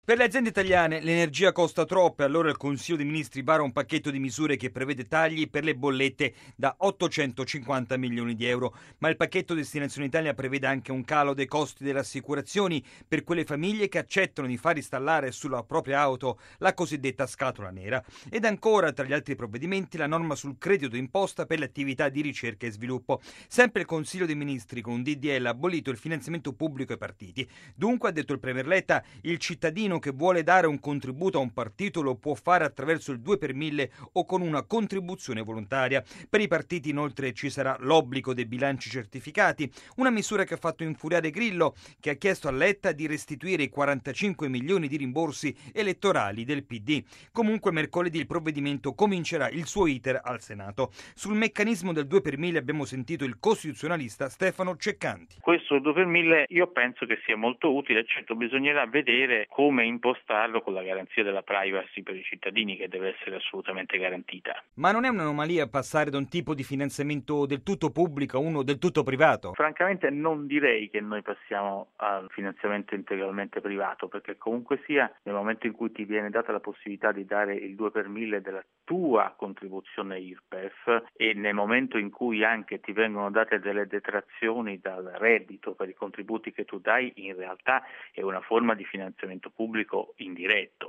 Per le aziende italiane l'energia costa troppo e allora il Consiglio dei Ministri vara un pacchetto di misure che prevede tagli per le bollette da 850 milioni di euro. Ma il pacchetto Destinazione Italia prevede anche un calo dei costi delle assicurazioni per quelle famiglie che accettano di far installare sulla propria auto la cosiddetta scatola nera. Ed ancora, tra gli altri provvedimenti, la norma sul credito d'imposta per le attività di ricerca e sviluppo. Sempre il Consiglio dei Ministri con un DDL ha abolito il finanziamento pubblico ai partiti. Dunque, ha detto il Premier Letta, il cittadino che vuole dare un contributo a un partito lo può fare attraverso il 2 per 1000 o con una contribuzione volontaria. Per i partiti inoltre ci sarà l'obbligo dei bilanci certificati, una misura che ha fatto infuriare Grillo, che ha chiesto a Letta di restituire i 45 milioni di rimborsi elettorali del PD. Comunque mercoledì il provvedimento comincerà il suo iter al Senato. Sul meccanismo del 2 per 1000 abbiamo sentito il costituzionalista Stefano Ceccanti. Questo 2 per 1000 io penso che sia molto utile, certo bisognerà vedere come impostarlo con la garanzia della privacy per i cittadini, che deve essere assolutamente garantita. Ma non è un'anomalia passare da un tipo di finanziamento del tutto pubblico a uno del tutto privato? Francamente non direi che noi passiamo al finanziamento integralmente privato, perché comunque sia nel momento in cui ti viene data la possibilità di dare il 2 per 1000 della tua contribuzione IRPEF e nel momento in cui anche ti vengono date delle detrazioni dal reddito per i contributi che tu dai, in realtà è una forma di finanziamento pubblico indiretto.